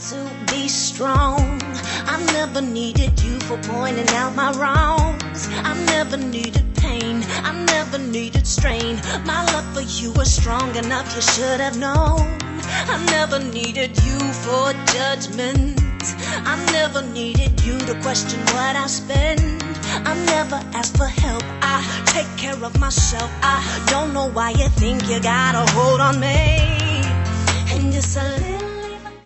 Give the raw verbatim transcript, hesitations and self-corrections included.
to be strong. I never needed you for pointing out my wrongs. I never needed pain, I never needed strain. My love for you was strong enough, you should have known. I never needed you for judgment. I never needed you to question what I spend. I never asked for help, I take care of myself. I don't know why you think you got a hold on me. And just a little